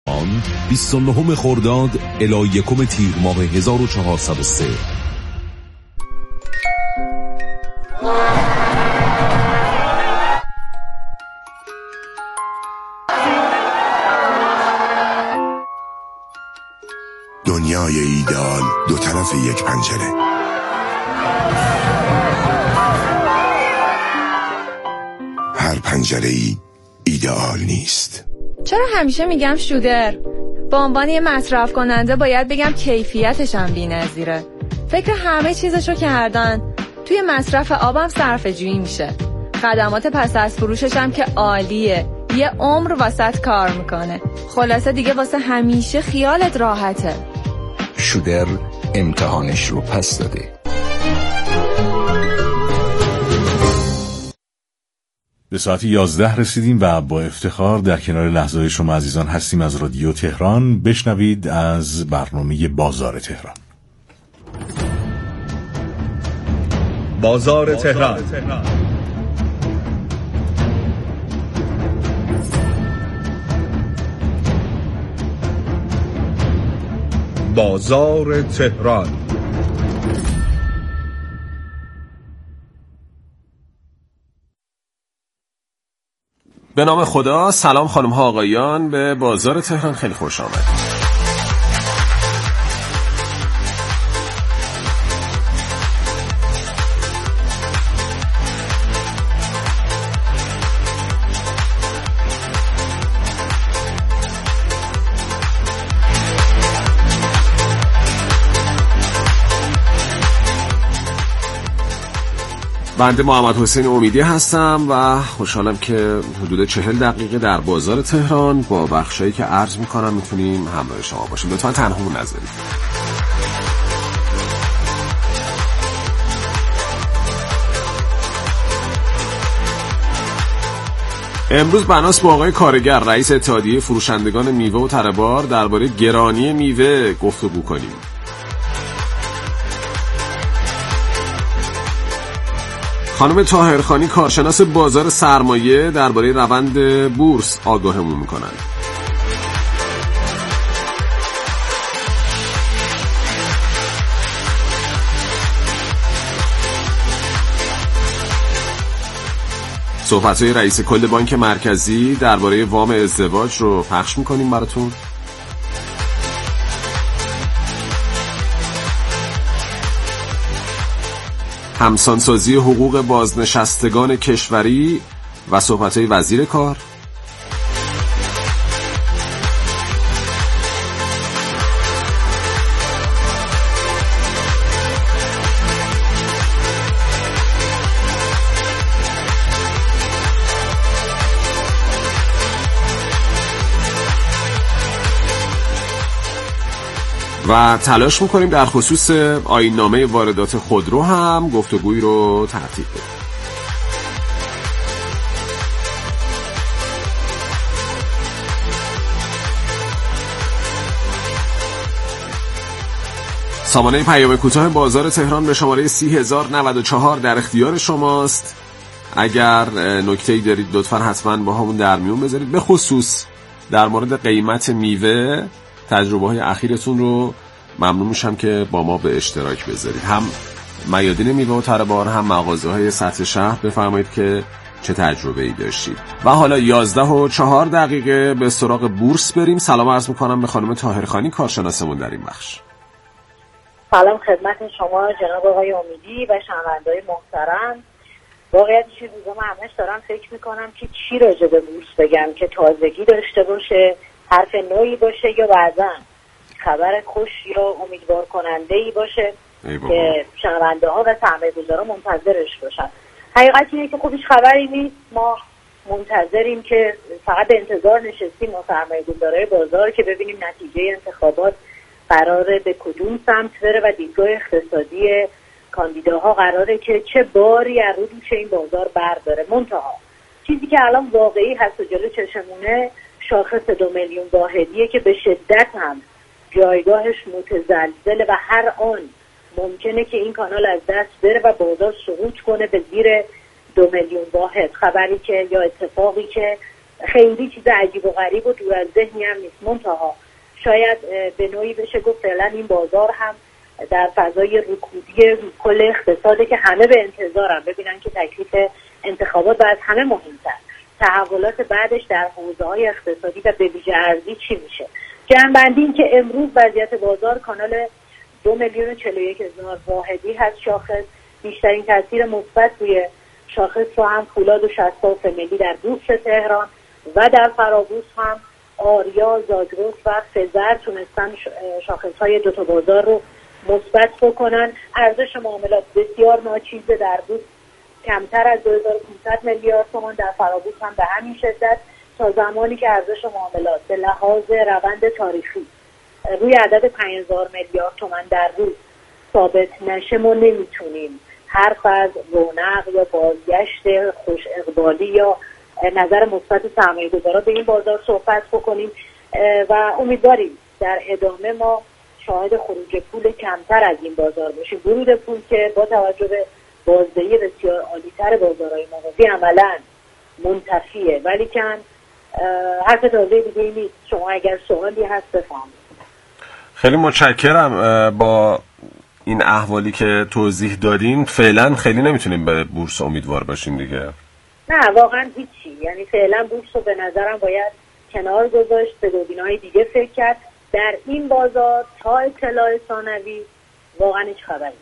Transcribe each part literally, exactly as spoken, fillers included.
آن بیست و نهم خرداد الی یکم تیر ماه هزار و چهارصد و سه. دنیای ایدئال دو طرف یک پنجره. هر پنجره ای ایدئال نیست. چرا همیشه میگم شودر؟ به عنوان یه مصرف کننده باید بگم کیفیتش هم بی‌نظیره. فکر همه چیزشو کردن. توی مصرف آبم صرفه‌جویی میشه. خدمات پس از فروشش هم که عالیه. یه عمر واسط کار میکنه. خلاصه دیگه واسه همیشه خیالت راحته. شودر امتحانش رو پس داده. به ساعت یازده رسیدیم و با افتخار در کنار لحظه‌های شما عزیزان هستیم از رادیو تهران. بشنوید از برنامه بازار تهران. بازار تهران. بازار تهران. به نام خدا. سلام خانم ها آقایان، به بازار تهران خیلی خوش آمدید. بنده محمد حسین امیدی هستم و خوشحالم که حدود چهل دقیقه در بازار تهران با بخشایی که عرض میکنم میتونیم همراه شما باشیم. لطفا تنها نذارید. امروز بناس با آقای کارگر رئیس اتحادیه فروشندگان میوه و تره‌بار درباره گرانی میوه گفتگو کنیم. خانم طاهرخانی کارشناس بازار سرمایه درباره روند بورس آگاهمون میکنن. صحبت‌های رئیس کل بانک مرکزی درباره وام ازدواج رو پخش میکنیم براتون. همسانسازی حقوق بازنشستگان کشوری و صحبت‌های وزیر کار. و تلاش میکنیم در خصوص آیین‌نامه واردات خودرو هم گفتگویی رو ترتیب بدیم. سامانه پیام کوتاه بازار تهران به شماره سی هزار و نود و چهار در اختیار شماست. اگر نکته‌ای دارید لطفاً حتما با همون در میون بذارید، به خصوص در مورد قیمت میوه. تجربه‌های اخیرتون رو ممنون میشم که با ما به اشتراک بذارید. هم میادین میوه و تره‌بار هم مغازه‌های سطح شهر بفرمایید که چه تجربه‌ای داشتید. و حالا یازده و چهار دقیقه به سراغ بورس بریم. سلام عرض میکنم به خانم طاهرخانی کارشناسمون در این بخش. سلام خدمت شما جناب آقای امیدی و شنونده‌های محترم. واقعیت چه روزا من همش دارم فکر میکنم که چی راجع به بورس بگم که تازگی داشته باشه، حرف نوعی باشه یا بعضا خبر خوش یا امیدوار کننده‌ای باشه که شنونده ها و سرمایه‌گذارا منتظرش باشن. حقیقت اینه که خودش خبری نیست. ما منتظریم که فقط به انتظار نشستیم ما سرمایه‌گذارای بازار که ببینیم نتیجه انتخابات قراره به کدوم سمت بره و دیدگاه اقتصادی کاندیداها قراره که چه باری از رو دوش این بازار برداره. منتها چیزی که الان واقعی هست و جلو چشمونه شاخص دو میلیون واحدیه که به شدت هم جایگاهش متزلزله و هر آن ممکنه که این کانال از دست بره و بازار سقوط کنه به زیر دو میلیون واحد. خبری که یا اتفاقی که خیلی چیز عجیب و غریب و دور از ذهنی هم نیست. منتها شاید به نوعی بشه گفت فعلا این بازار هم در فضای رکودی کل اقتصاده که همه به انتظارم ببینن که تکلیف انتخابات و از همه مهمتر تحولات بعدش در حوزه‌های اقتصادی و به ویژه ارزی چی میشه. جنبندی این که امروز وضعیت بازار کانال دو میلیون و چهل و یک هزار واحدی هست شاخص، بیشترین تاثیر مثبت روی شاخص رو هم فولاد و شصت ملی در بورس تهران و در فرابورس هم آریا، زاگرس و فزر تونستن شاخص‌های دو تا بازار رو مثبت بکنن. ارزش معاملات بسیار ناچیزه، در بورس کمتر از دو هزار و پانصد میلیارد تومان، در فرابورس هم به همین شدت، تا زمانی که ارزش معاملات به لحاظ روند تاریخی روی عدد پنج هزار میلیارد تومان در روز ثابت نشه ما نمیتونیم حرف از رونق یا بازگشت خوش اقبالی یا نظر مثبت سرمایه‌گذاران به این بازار صحبت بکنیم و امیدواریم در ادامه ما شاهد خروج پول کمتر از این بازار باشیم. ورود پول که با توجه به بازدهی بسیار عالی‌تر بازارهای موازی عملاً منتفیه، ولی کن حرف تازه دیگه ای نیست. شما اگر سوالی هست بفرمایید. خیلی متشکرم. با این احوالی که توضیح دادین فعلا خیلی نمیتونیم به بورس امیدوار باشیم دیگه. نه واقعا هیچی، یعنی فعلا بورس رو به نظرم باید کنار گذاشت، به دوربین‌های دیگه فکر کرد. در این بازار تا اطلاع ثانوی واقعا هیچ خبری.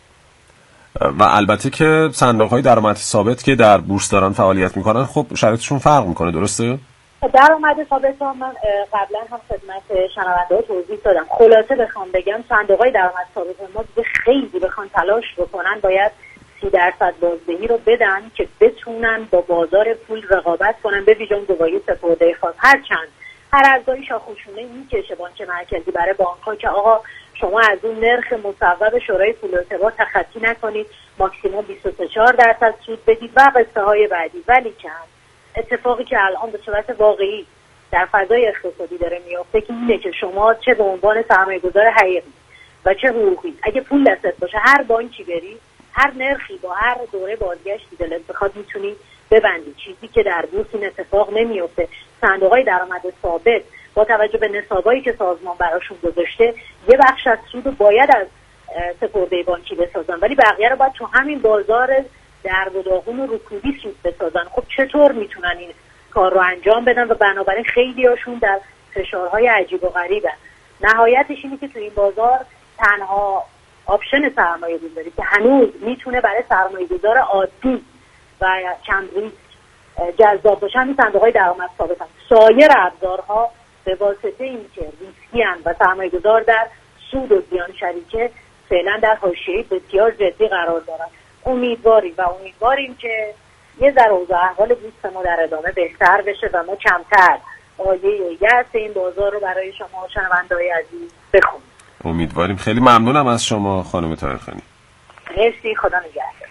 و البته که صندوق‌های درآمد ثابت که در بورس دارن فعالیت میکنن خب شرایطشون فرق میکنه، درسته؟ درآمد ثابت ها من قبلا هم خدمت شنونده‌ها توضیح دادم. خلاصه بخوام بگم صندوق‌های درآمد ثابت ما دیگه خیلی بخوان تلاش بکنن باید سی درصد بازدهی رو بدن که بتونن با بازار پول رقابت کنن، به ویژه اون گواهی سپرده خاص. هر چند هر ارزهای شاخوشونه میکشه بانک مرکزی برای بانک‌ها که آقا شما از اون نرخ مصوب شورای پول و اعتبار تخطی نکنید، ماکسیموم بیست و سه چهار درصد سود بدید و قصه های بعدی. ولی چند اتفاقی که الان به صورت واقعی در فضای اقتصادی داره میفته که اینه که شما چه به عنوان سرمایه‌گذار حقیقی و چه حقوقی اگه پول دستت باشه هر بانکی بری هر نرخی با هر دوره بازگشتی دلت بخواد میتونی ببندی، چیزی که در بورس این اتفاق نمیفته. صندوق‌های درآمد ثابت با توجه به نصابایی که سازمان براشون گذاشته یه بخش از سود رو باید از سپرده بانکی بسازن، ولی بقیه رو باید تو همین بازار در و داغون و رکودی سود بسازن. خب چطور میتونن این کار رو انجام بدن؟ و بنابراین خیلی هاشون در فشارهای عجیب و غریبن. نهایتش اینه که تو این بازار تنها آپشن سرمایه گذاری که هنوز میتونه برای سرمایه گذار عادی و کم ریسک جذاب باشه همین صندوق‌های درآمد ثابت هستند. سایر ابزارها به واسطه اینکه ریسکی هستند و سرمایه گذار در سود و زیان شریکه فعلا در حاشیه بسیار جدی قرار دارن. امیدواریم و امیدواریم که یه ذره اوضاع احوال بورس ما در ادامه بهتر بشه و ما کمتر آیه یأس این بازار رو برای شما شنونده‌های عزیز بخونیم. امیدواریم. خیلی ممنونم از شما خانم طاهرخانی. مرسی، خدا نگهدار.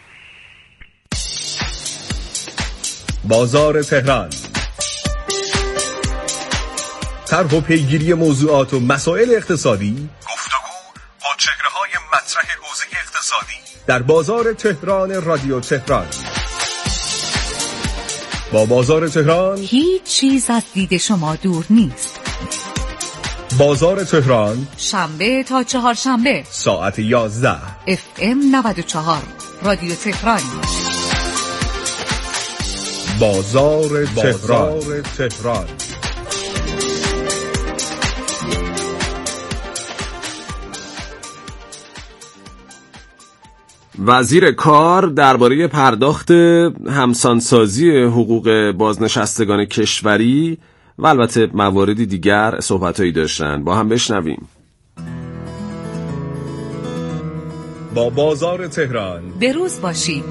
بازار تهران، طرح و پیگیری موضوعات و مسائل اقتصادی، گفتگو با چهره‌های مطرح حوزه اقتصادی در بازار تهران رادیو تهران. با بازار تهران هیچ چیز از دید شما دور نیست. بازار تهران شنبه تا چهارشنبه ساعت یازده اف ام نود و چهار رادیو تهران. بازار تهران, بازار تهران. وزیر کار درباره پرداخت همسانسازی حقوق بازنشستگان کشوری و البته مواردی دیگر صحبتایی داشتن. با هم بشنویم. با بازار تهران بروز باشید.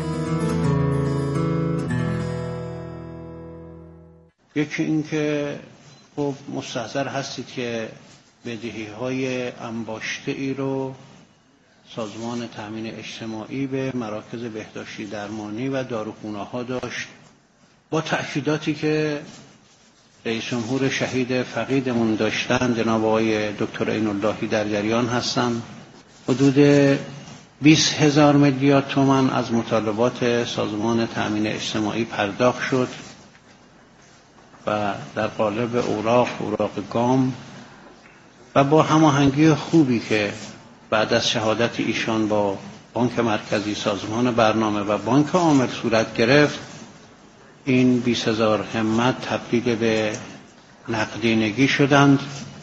یکی این که خب مستحضر هستید که بدهی‌های انباشته ای رو سازمان تامین اجتماعی به مراکز بهداشتی درمانی و داروخانه‌ها داشت. با تأکیداتی که رئیس جمهور شهید فقیدمون داشتن جناب آقای دکتر عین‌اللهی در جریان هستن. حدود بیست هزار میلیارد تومان از مطالبات سازمان تامین اجتماعی پرداخت شد و در قالب اوراق اوراق گام و با هماهنگی خوبی که بعد از شهادت ایشان با بانک مرکزی، سازمان برنامه و بانک عامل صورت گرفت، این بیست هزار همت تبدیل به نقدینگی شدند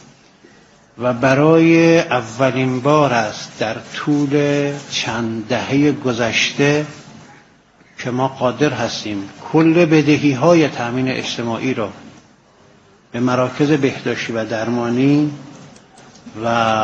و برای اولین بار است در طول چند دهه گذشته که ما قادر هستیم کل بدهی های تامین اجتماعی را به مراکز بهداشتی و درمانی و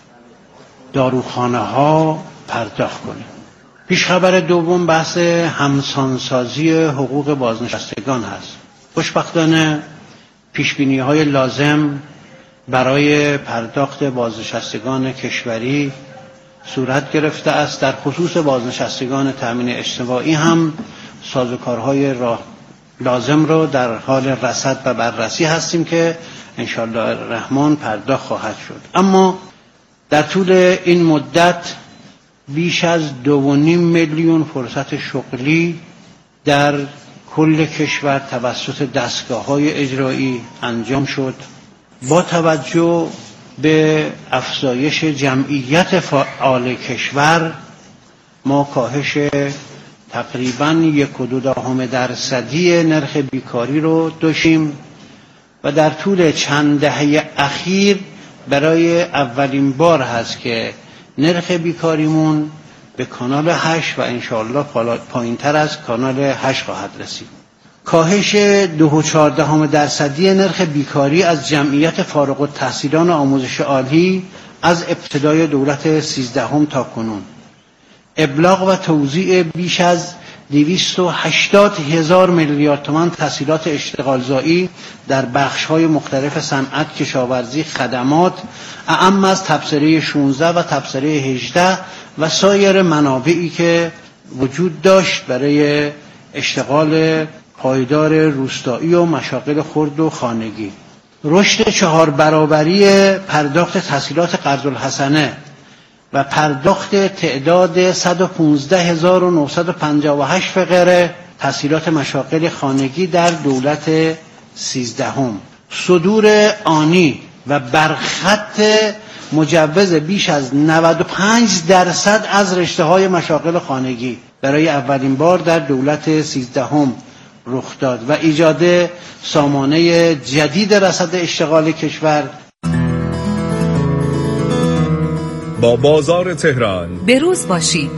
داروخانه ها پرداخت کنیم. پیشخبر دوم بحث همسانسازی حقوق بازنشستگان هست. خوشبختانه پیشبینی های لازم برای پرداخت بازنشستگان کشوری صورت گرفته است. در خصوص بازنشستگان تامین اجتماعی هم سازوکارهای راه لازم رو در حال رصد و بررسی هستیم که انشاءالله الرحمن پرداخت خواهد شد. اما در طول این مدت بیش از دو و نیم میلیون فرصت شغلی در کل کشور توسط دستگاه‌های اجرایی انجام شد. با توجه به افزایش جمعیت فعال کشور ما کاهش تقریباً یک و دو دهم درصدی نرخ بیکاری رو داشتیم و در طول چند دهه اخیر برای اولین بار هست که نرخ بیکاریمون به کانال هشت و انشاءالله پایین تر از کانال هشت خواهد رسید. کاهش دو و چهاردهم درصدی نرخ بیکاری از جمعیت فارغ التحصیلان آموزش عالی از ابتدای دولت سیزدهم تا کنون. ابلاغ و توزیع بیش از دویست و هشتاد هزار میلیارد تومان تسهیلات اشتغال زایی در بخش‌های مختلف صنعت، کشاورزی، خدمات، اعم از تبصره شانزده و تبصره هجده و سایر منابعی که وجود داشت برای اشتغال پایدار روستایی و مشاغل خرد و خانگی. رشد چهار برابری پرداخت تسهیلات قرض الحسنه و پرداخت تعداد صد و پانزده هزار و نهصد و پنجاه و هشت فقره تسهیلات مشاغل خانگی در دولت سیزدهم. صدور آنی و برخط مجوز بیش از نود و پنج درصد از رشته‌های مشاغل خانگی برای اولین بار در دولت سیزدهم رخ داد و ایجاد سامانه جدید رصد اشتغال کشور. با بازار تهران بروز باشید.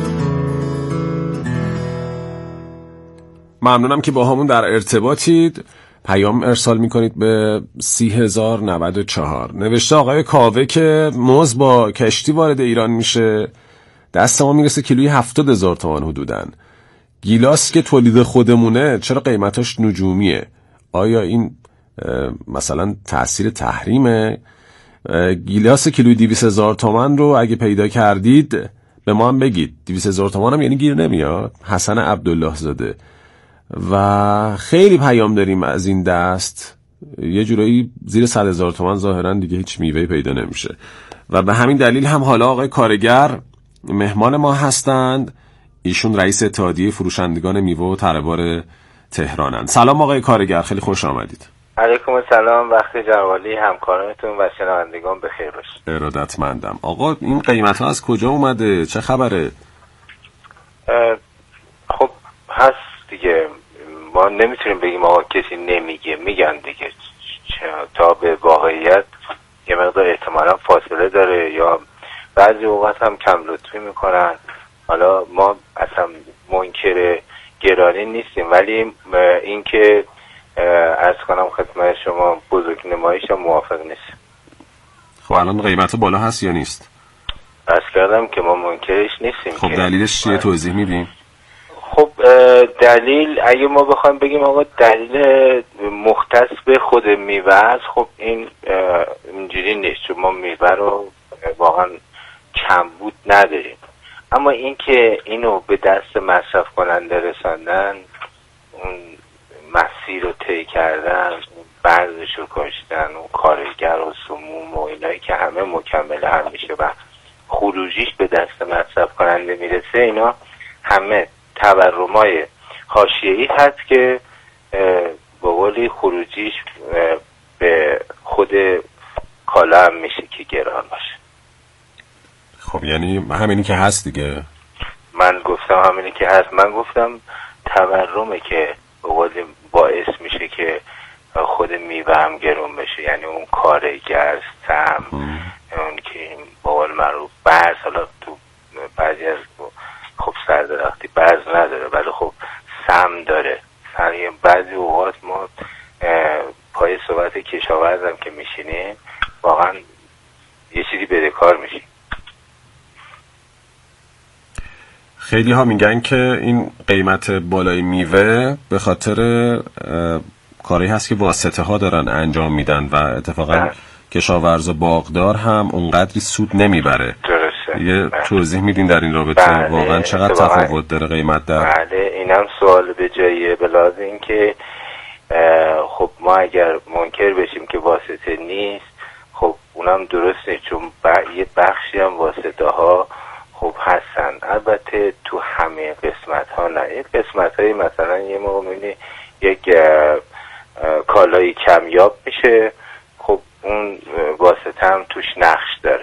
ممنونم که با همون در ارتباطید. پیام ارسال میکنید به سی هزار نود و چهار. نوشته آقای کاوه که موز با کشتی وارد ایران میشه، دست ما میرسه کیلوی هفتاد هزار تومان حدوداً. گیلاس که تولید خودمونه چرا قیمتاش نجومیه؟ آیا این مثلا تأثیر تحریمه؟ گیلاس کیلوی دویست هزار تومان رو اگه پیدا کردید به ما هم بگید. دویست هزار تومان هم یعنی گیر نمیاد؟ حسن عبدالله زاده. و خیلی پیام داریم از این دست، یه جورایی زیر صد هزار تومان ظاهرا دیگه هیچ میوهی پیدا نمیشه و به همین دلیل هم حالا آقای کارگر مهمان ما هستند. ایشون رئیس اتحادیه فروشندگان میوه و تره‌بار تهرانند. سلام آقای کارگر، خیلی خوش آمدید. علیکم السلام، وقت جنابعالی، همکارانتون و شنوندگان بخیر باشید. ارادتمندم. آقا این قیمت ها از کجا اومده؟ چه خبره؟ خب هست دیگه، ما نمیتونیم بگیم آقا کسی نمیگه، میگن دیگه، تا به واقعیت یه مقدار احتمالا فاصله داره یا بعضی اوقات هم کم لطفی میکنن. حالا ما اصلا منکر گرانی نیستیم، ولی این که عرض کنم خدمت شما بزرگ نمایش هم موافق نیست. خب الان قیمت بالا هست یا نیست؟ عرض کردم که ما منکرش نیستیم. خب دلیلش چیه؟ توضیح میدیم؟ خب دلیل اگه ما بخوایم بگیم آقا دلیل مختص به خود میوه است، خب این اینجوری نیست، چون ما میوه رو واقعا کمبود نداریم. اما این که اینو به دست مصرف کننده رساندن، اون مسیر رو طی کردن، برزش رو کاشتن، اون کارگر و سموم و اینایی که همه مکمل هم میشه و خروجیش به دست مصرف کننده میرسه، اینا همه تورمای حاشیه‌ای هست که با قولی خروجیش به خود کالا هم میشه که گران باشه. خب یعنی همینی که هست دیگه. من گفتم همینی که هست. من گفتم تورمه که به قولی باعث میشه که خود میوه هم گرون بشه، یعنی اون کارگر، سم، اون که با قول معروف برز، حالا تو بعضی از خب سردرختی برز نداره ولی خب سم داره. بعضی اوقات ما پای صحبت کشاورزم که میشینیم واقعا یه چیزی بدهکار میشیم. خیلی ها میگن که این قیمت بالای میوه به خاطر کاری هست که واسطه ها دارن انجام میدن و اتفاقا کشاورز و باغدار هم اونقدری سود نمیبره. درسته. یه توضیح میدین در این رابطه؟ بله. واقعا چقدر تفاوت داره قیمت در؟ بله اینم سوال به جاییه، به لحاظ این که خب ما اگر منکر بشیم که واسطه نیست، خب اونم درست نیست، چون یه بخشی هم واسطه ها خب هستن. البته تو همه قسمت ها نه. یک قسمت هایی مثلا یه موقع میبینی یک کالایی کمیاب میشه، خب اون واسطه هم توش نقش داره.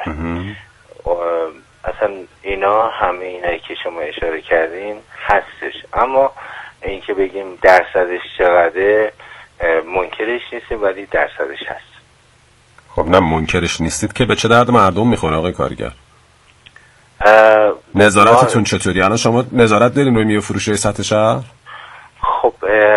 اصلا اینا همه اینایی که شما اشاره کردین هستش، اما این که بگیم درصدش چقدره منکرش نیستیم ولی درصدش هست. خب نه منکرش نیستید که به چه درد مردم میخوره آقای کارگر؟ نظارتتون ما... چطوری؟ الان شما نظارت دارین روی میوه فروشی سطح شهر؟ خب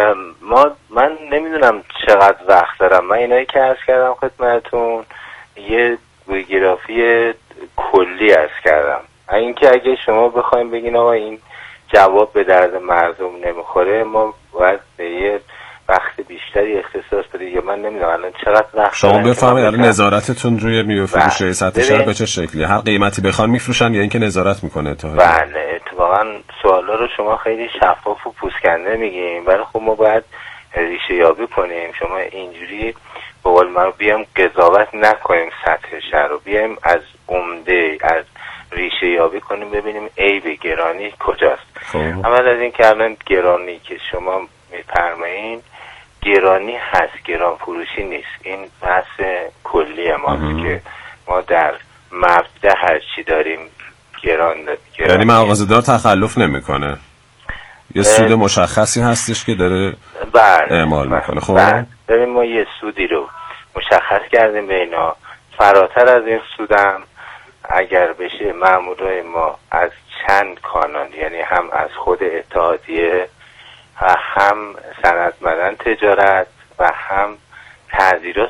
ما من نمیدونم چقدر وقت دارم. من اینایی که عرض کردم خدمتتون یه گرافی کلی عرض کردم. اینکه اگه شما بخوایم بگین آقا این جواب به درد مردم نمیخوره، ما باید به یه وقت بیشتری اختصاص بدیم. یا من نمیدونم الان چقدر وقت شما بفهمید الان نظارتتون روی میوه فروشی سطح شهر به چه شکلی؟ هر قیمتی بخوان میفروشن یا اینکه نظارت میکنه تا؟ بله اتفاقا سوالا رو شما خیلی شفاف و پوسکنده میگیم، ولی خب ما باید ریشه یابی کنیم. شما اینجوری به قول من بیام قضاوت نکنیم سطح شهر رو، بیایم از عمده از ریشه یابی کنیم ببینیم عیب گرانی کجاست. اول از این که الان گرانی که شما میفرمایین گرانی هست، گران فروشی نیست. این بحث کلی ماست که ما در مبدا هر چی داریم گران داریم. یعنی مغازه‌دار تخلف نمیکنه، یه سود مشخصی هستش که داره اعمال میکنه. خب ببین ما یه سودی رو مشخص کردیم به اینا، فراتر از این سودم اگر بشه مامورای ما از چند کانال، یعنی هم از خود اتحادیه و هم سندمندان تجارت و هم تعزیرات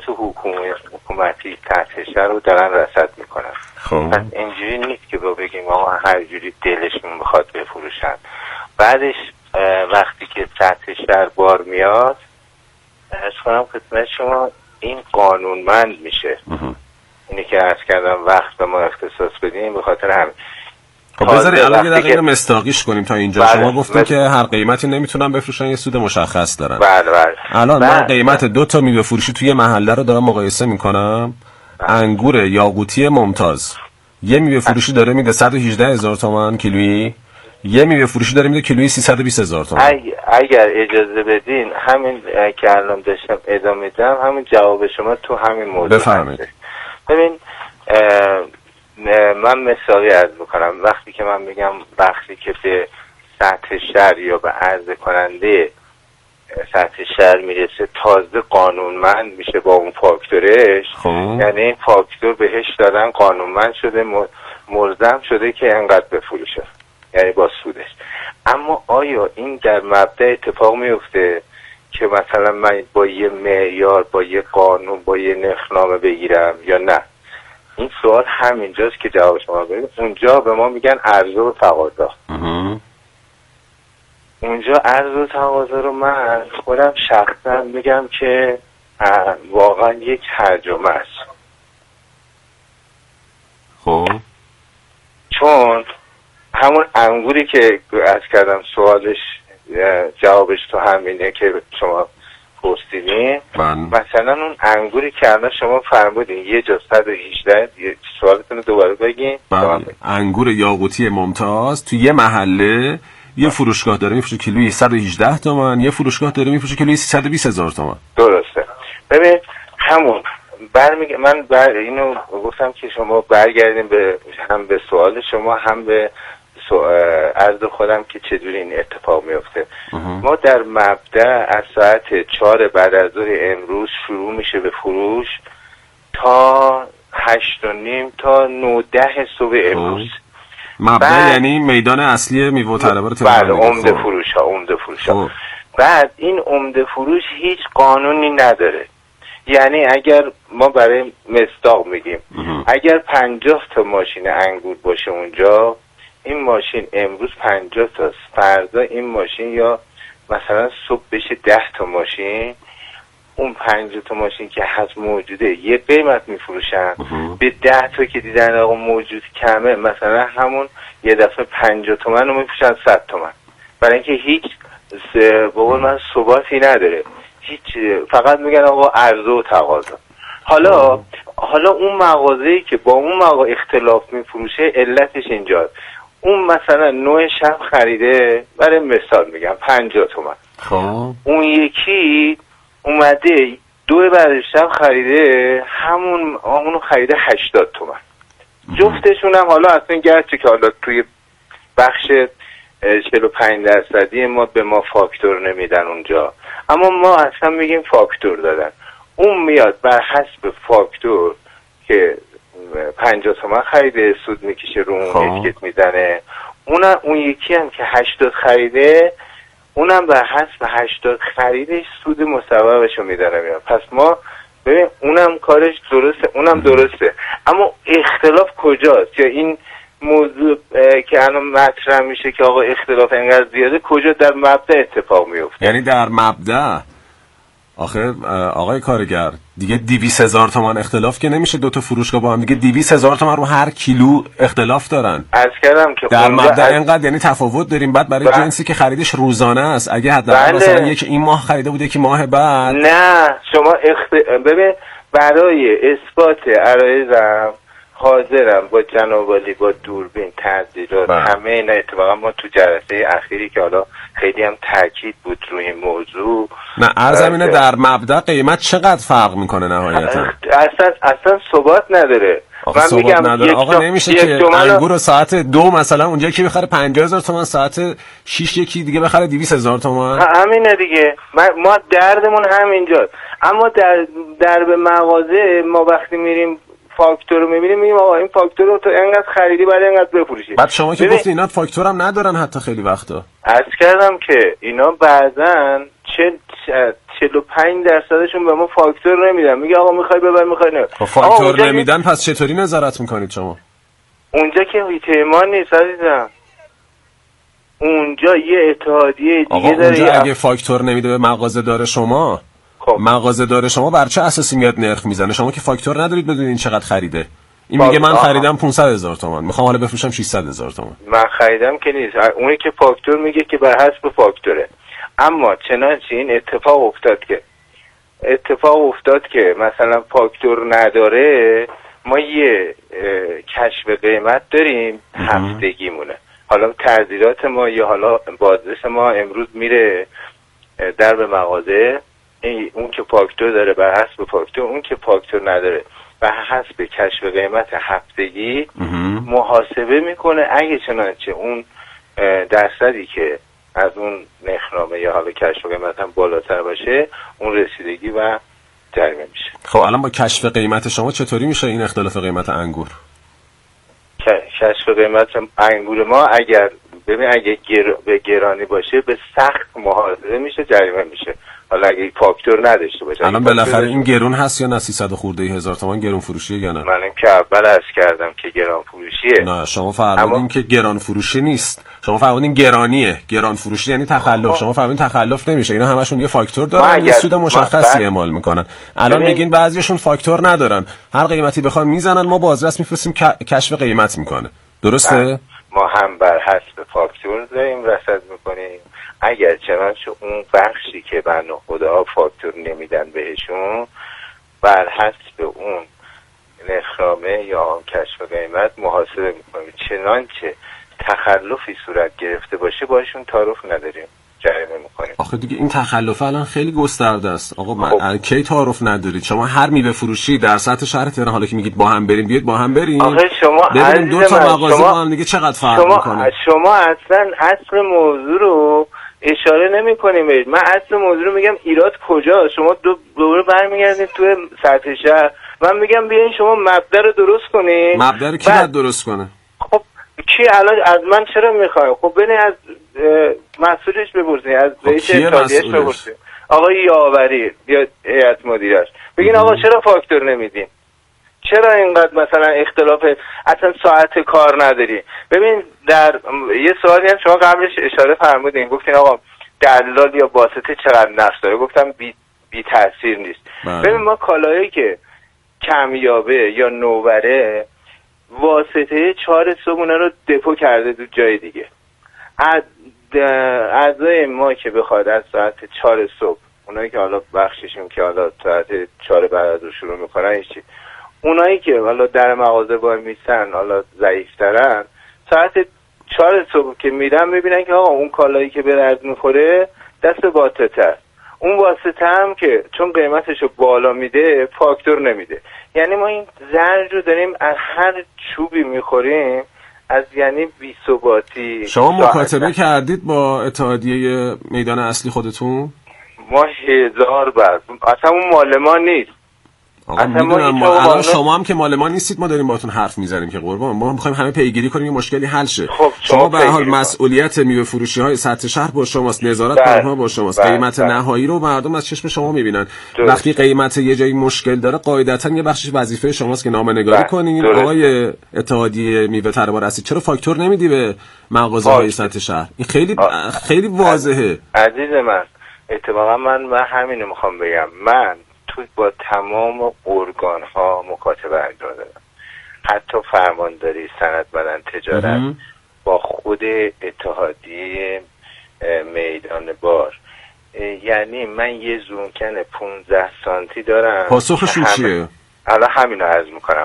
حکومتی تحت شهر رو دارن رصد میکنن. خب پس اینجوری نیست که با بگیم آقا هر جوری دلشون بخواد بفروشن. بعدش وقتی که تحت شهر بار میاد از کنم خدمت شما این قانونمند میشه. اینی که عرض کردم وقت به ما اختصاص بدیم به خاطر همین. خب بذاری الان یه دقیقه مستاقیش کنیم تا اینجا. بله. شما گفتین که هر قیمتی نمیتونن بفروشن، یه سود مشخص دارن. بله بله. الان بله. من قیمت دو تا میوه فروشی توی محله رو دارم مقایسه میکنم. بله. انگور یاقوتی ممتاز یه میوه فروشی داره میده صد و هجده هزار تومان کیلویی، یه میوه فروشی داره میده کیلویی سیصد و بیست هزار تومان. اگر اجازه بدین همین که الان داشتم ادامه میدم همین جواب شما تو همین موضوع بفرمایید. ببین من مثالی عرض میکنم. وقتی که من میگم وقتی که به سطح شهر یا به عرضه کننده سطح شهر میرسه تازه قانونمند میشه با اون فاکتورش، یعنی این فاکتور بهش دادن قانونمند شده، ملزم شده که انقدر بفروشه، یعنی با سودش. اما آیا این در مبدأ اتفاق میفته که مثلا من با یه معیار، با یه قانون، با یه نرخنامه بگیرم یا نه؟ این سوال همینجاست که جواب شما بدید. اونجا به ما میگن عرضه و تقاضا. اونجا عرضه و تقاضا رو من خودم شخصا میگم که واقعا یک ترجمه است. خب چون همون انگوری که عرض کردم سوالش جوابش تو همینه که شما پرسیدین، مثلا اون انگوری که الان شما فرمودین یه جا صد و هجده، سوالتون رو دوباره بگین. انگور یاقوتی ممتاز تو یه محله یه فروشگاه داره میفروشه کیلویی صد و هجده تومن، یه فروشگاه داره میفروشه کیلویی سیصد و بیست هزار تومن. درسته. ببین همون برمیگه من بر اینو گفتم که شما برگردیم به هم به سوال شما هم به عرض خودم که چجوری این اتفاق میفته. ما در مبدأ از ساعت چهار بعد از ظهر امروز شروع میشه به فروش تا هشت و نیم تا نه ده صبح امروز. مبدأ یعنی میدان اصلی میوه و طلبات تهران. بله، عمده فروش ها عمده فروش ها. بعد این عمده فروش هیچ قانونی نداره. یعنی اگر ما برای مصداق میگیم اگر پنجاه تا ماشین انگور باشه اونجا، این ماشین امروز پنجاه تاست، فردا این ماشین یا مثلا صبح بشه ده تا ماشین، اون پنجاه تا ماشین که هست موجوده یه قیمت میفروشن، به ده تا که دیدن آقا موجود کمه مثلا همون یه دفعه پنجاه تومن رو میفروشن صد تومن، برای اینکه هیچ به قول من ثباتی نداره، هیچ، فقط میگن آقا عرضه و تقاضا. حالا حالا اون مغازه‌ای که با اون مغازه اختلاف میفروشه علتش اینجاست. اون مثلا نوع شب خریده، برای مثال میگم پنجاه تومن، خب اون یکی اومده دو بعد شب خریده همون اونو خریده هشتاد تومن. جفتشون هم حالا اصلا گرچه که حالا توی بخش چهل و پنج درصدی ما به ما فاکتور نمیدن اونجا، اما ما اصلا میگیم فاکتور دادن. اون میاد بر حسب فاکتور که پنجاه تومن خریده سود میکشه رو اون اتیکت میزنه. اون اون یکی هم که هشتاد خریده اونم بر حسب هشتاد خریدش سود مصوبشو میداره میاد. پس ما ببین اونم کارش درسته اونم درسته، اما اختلاف کجاست؟ یا این موضوع که الان مطرح میشه که آقا اختلاف اینقدر زیاده کجا در مبدأ اتفاق میفته؟ یعنی در مبدأ آخه آقای کارگر دیگه دویست هزار تومان اختلاف که نمیشه، دوتا فروشگاه با هم دیگه دویست هزار تومان رو هر کیلو اختلاف دارن. عرض کردم که در مبدأ اینقدر یعنی تفاوت داریم. بعد برای بله. جنسی که خریدش روزانه است، اگه حداقل بله. مثلا یک این ماه خریده بوده که ماه بعد نه شما اخت... ببین برای اثبات عرایضم حاضرم با جناب عالی با دوربین تحضیرات همه اینا. اتفاقا ما تو جلسه اخیری که حالا خیلی هم تاکید بود روی این موضوع، نه عرضم اینه در مبدأ قیمت چقدر فرق میکنه نهایتا؟ اصلا اصلا ثبات نداره. من میگم نداره. آقا نمیشه که انگور رو ساعت دو مثلا اونجا که بخره پنجاه هزار تومان، ساعت شش یکی دیگه بخره دویست هزار تومان. همینه دیگه. ما دردمون همینجاست. اما در در به مغازه ما وقتی میریم فاکتور رو میبینیم میگیم آقا این فاکتور رو تو اینقدر خریدی برای اینقدر بفروشی. بعد شما که گفتی اینا فاکتور هم ندارن حتی خیلی وقتا. عرض کردم که اینا بعضن چهل و پنج درصدشون به ما فاکتور نمیدن، میگه آقا میخوای ببر میخوای نه. فاکتور نمیدن پس چطوری نظارت میکنید شما؟ اونجا که ایتمان نیست عزیزم، اونجا یه اتحادیه دیگه داره. اونجا اگه فاکتور نمیده به مغازه داره شما، مغازه داره شما بر چه اساسی میاد نرخ میزنه؟ شما که فاکتور ندارید بدونید این چقدر خریده. این میگه من خریدم پانصد هزار تومان میخوام حالا بفروشم ششصد هزار تومان. من خریدم که نیست، اونی که فاکتور میگه که بر حسب فاکتوره. اما چنانچه این اتفاق افتاد که اتفاق افتاد که مثلا فاکتور نداره، ما یه کشف قیمت داریم هفتگیمونه. حالا تعذیرات ما یا حالا بازرس ما امروز میره در به مغازه، اون که فاکتور داره بر حسب فاکتور، اون که فاکتور نداره بر حسب کشف قیمت هفتگی محاسبه میکنه. اگه چنانچه اون درصدی که از اون نرخنامه یا حالا کشف قیمت هم بالاتر باشه، اون رسیدگی و جریمه میشه. خب الان با کشف قیمت شما چطوری میشه این اختلاف قیمت انگور؟ کشف قیمت انگور ما اگر ببین اگه گر... به گرانی باشه به سخت محاسبه میشه، جریمه میشه. حالا اگه فاکتور نداشته باشه. الان بالاخره این گرون هست یا نه؟ سیصد خورده هزار تومان گرون فروشیه یا نه؟ من این که اول عرض کردم که گران فروشیه. نه شما فرمودین اما... که گران فروشی نیست، شما فرمودین گرانیه. گران فروشی یعنی تخلف. شما فرمودین تخلف نمیشه. اینا همشون یه فاکتور دارن، یه سود مشخصی اعمال میکنن. الان میگین بعضیشون فاکتور ندارن، هر قیمتی بخوام میزنن، ما بازرس میفرستیم کشف قیمت میکنه. درسته؟ ما هم بر حسب فاکتور داریم رصد میکنیم. اگر چنانچه اون بخشی که بنده خدا فاکتور نمیدن بهشون، بر حسب اون نرخنامه یا کشف قیمت محاسبه میکنیم. چنانچه تخلفی صورت گرفته باشه باشون تعارف نداریم، جریمه میکنیم. آخه دیگه این تخلف الان خیلی گسترده است. آقا من خب. کی تعارف ندارید؟ شما هر میوه فروشی در سطح شهر تهران حالا که میگید با هم بریم، بیاید با هم بریم. آخه شما ببینیم دو تا مغازه با هم دیگه چقدر فرق شما میکنه. شما اصلا اصل موضوع رو اشاره نمی‌کنیم. من اصل موضوع رو میگم ایراد کجاست. شما دو دوباره برمیگردید تو سطح شهر، من میگم بیاین شما مبدا رو درست کنید. مبدا رو کی باید درست کنه؟ خب کی الان از من چرا میخوای؟ خب ببین از مسئولش بپرسین، از رئیس اتحادیه‌اش بپرسین، آقای یاوری یا هیئت مدیرش، بگین آقا چرا فاکتور نمیدین؟ چرا اینقدر مثلا اختلاف اصلا ساعت کار نداری؟ ببین در یه سوالی هم شما قبلش اشاره فرمودین، گفتین آقا دلال یا واسطه چقدر نقش داره، گفتم بی, بی تاثیر نیست. بله. ببین ما کالایی که کمیابه یا نوبره واسطه چهار صبح اونا رو دپو کرده دو جای دیگه. اعضای ما که بخواد از ساعت چهار صبح، اونایی که حالا بخششون که حالا ساعت چهار بعد رو شروع میکنن هیچی، اونایی که حالا در مغازه وای میسن حالا ضعیفترن، ساعت چهار صبح که میرن میبینن که آقا اون کالایی که به درد میخوره دست واسطه است. اون واسطه هم که چون قیمتش رو بالا میده فاکتور نمیده. یعنی ما این زرج رو داریم از هر چوبی میخوریم، از یعنی بی‌ثباتی. شما مکاتبه کردید با اتحادیه میدان اصلی خودتون؟ ما هزار بار، اصلا اون مال ما نیست. آقا میدونم ما الان شما هم که مال ما نیستید، ما داریم باهاتون حرف میزنیم که قربان ما میخوایم همه پیگیری کنیم یه مشکلی حل شه. خب شما به هر حال مسئولیت میوه فروشی های سطح شهر با شماست، نظارت بر اونها با شماست. بله. قیمت بله. نهایی رو مردم از چشم شما میبینن. وقتی قیمت یه جایی مشکل داره قاعدتا یه بخشش وظیفه شماست که نامه‌نگاری کنین. آقای اتحادیه میوه طلبار هستید، چرا فاکتور نمیدی به مغازه های سطح شهر؟ این خیلی آه. خیلی واضحه. عزیز من اتفاقا من من همین رو میخوام بگم. من تو با تمام ارگان ها مکاتبه انجام دادم، حتی فرمانداری صنعت بدن تجارت ام. با خود اتحادیه میدان بار. یعنی من یه زونکن پونزده سانتی دارم. پاسخشون چیه؟ الان همینو عرض میکنم.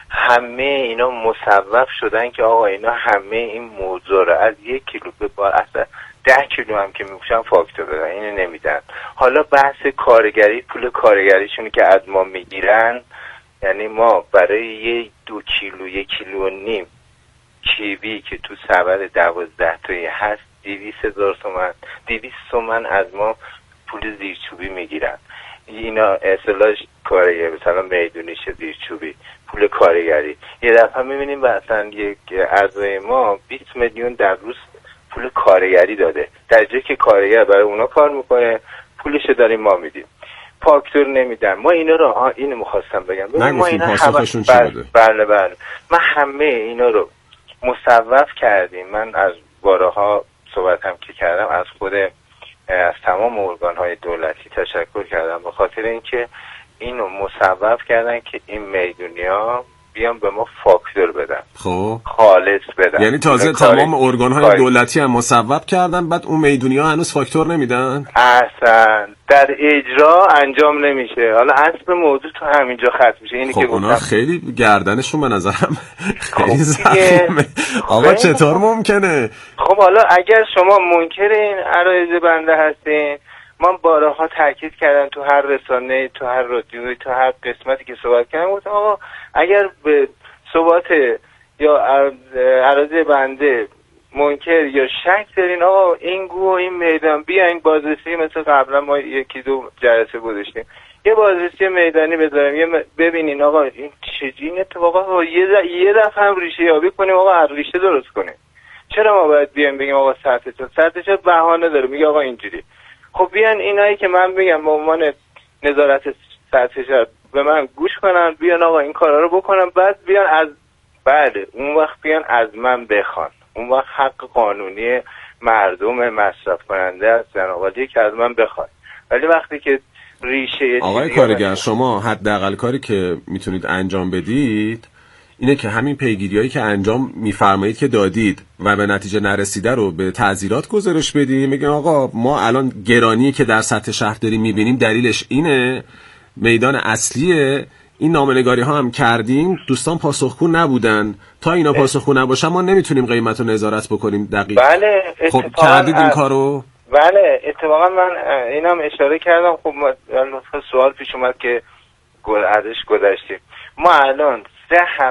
همه اینا مصوب شدن که آقا اینا همه این موضوع رو از یک کیلو به بار اصلا ده کیلو هم که میپوشن فاکتور بدن، اینو نمیدن. حالا بحث کارگری، پول کارگریشونی که از ما میگیرن، یعنی ما برای یه دو کیلو یک کیلو و نیم کیوی که تو سبد دوازده تایی هست دیویس هزار تومن دیویس تومن از ما پول زیرچوبی میگیرن. اینا اصطلاحش کارگری، مثلا میدونیش زیرچوبی، پول کارگری. یه دفعه میبینیم مثلا یک اعضای ما بیست میلیون در روز پول کارگری داده، در جایی که کارگر برای اونا کار میکنه پولشو داریم ما میدیم، فاکتور نمیدن. ما اینا رو آه اینو میخواستم بگم. ما اینا پاسخشون چی بوده؟ بله بله من همه اینا رو مصوب کردیم. من از بارها صحبتم که کردم، از خود از تمام ارگان‌های دولتی تشکر کردم به خاطر اینکه اینو مصوب کردن که این میدونیا بیان به ما فاکتور بدن، خب خالص بدن. یعنی تازه تمام ارگان‌های دولتی هم مصوب کردن، بعد اون میدونیا هنوز فاکتور نمیدن؟ اصلا در اجرا انجام نمیشه. حالا اصل موضوع تو همینجا ختم میشه. اینی خب که اونا خیلی گردنشون به نظرم خیلی زخیمه. آقا چطور ممکنه؟ خب حالا اگر شما منکر این عرایض بنده هستین، من بارها تاکید کردم تو هر رسانه، تو هر رادیویی، تو هر قسمتی که صحبت کردم، گفتم آقا اگر به ثبات یا عرایض بنده منکر یا شک دارین، آقا این گو و این میدان بیاین بازرسی، مثل قبلا ما یکی دو جلسه گذاشتیم، یه بازرسی میدانی بذاریم، یه ببینین آقا این چجوری این اتفاقا، یه یه دفعه هم ریشه یابی کنیم، آقا از ریشه درست کنیم. چرا ما باید بیایم بگیم آقا سطح چه سطح چه بهانه داره میگه آقا اینجوری؟ خب بیان اینایی که من میگم به عنوان نظارت سطح شهر به من گوش کنن، بیان آقا این کارا رو بکنن، بعد بیان از بعد اون وقت بیان از من بخوان. اون وقت حق قانونی مردم مصرف کننده است جنابالی که از من بخواد. ولی وقتی که ریشه آقای کارگر، شما حداقل کاری که میتونید انجام بدید اینه که همین پیگیریایی که انجام میفرمایید که دادید و به نتیجه نرسیده رو به تعزیرات گزارش بدید. میگن آقا ما الان گرانی که در سطح شهر داریم میبینیم دلیلش اینه، میدان اصلیه این نامه‌نگاری ها هم کردیم، دوستان پاسخگو نبودن. تا اینا پاسخگو نباشن ما نمیتونیم قیمت رو نظارت بکنیم دقیق. بله خب کردید این کارو؟ بله اتفاقا من اینم اشاره کردم. خب ما سوال پیش اومد که ازش گذشتیم. ما الان سه